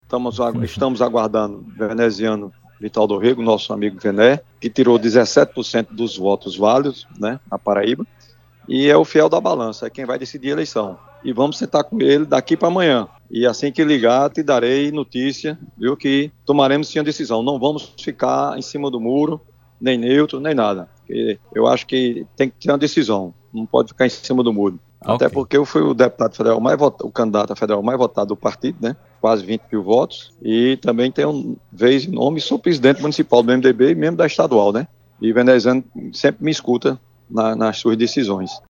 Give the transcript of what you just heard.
Estamos aguardando o veneziano Vital do Rego, nosso amigo Vené, que tirou 17% dos votos válidos, né, na Paraíba, e é o fiel da balança, é quem vai decidir a eleição. E vamos sentar com ele daqui para amanhã. E assim que ligar, te darei notícia, viu, que tomaremos sim a decisão. Não vamos ficar em cima do muro, nem neutro, nem nada. Porque eu acho que tem que ter uma decisão, não pode ficar em cima do muro. Até Ok. porque eu fui o deputado federal mais votado, o candidato a federal mais votado do partido, né? Quase 20 mil votos. E também tenho vez e nome, sou presidente municipal do MDB e membro da estadual, né? E veneziano sempre me escuta nas suas decisões.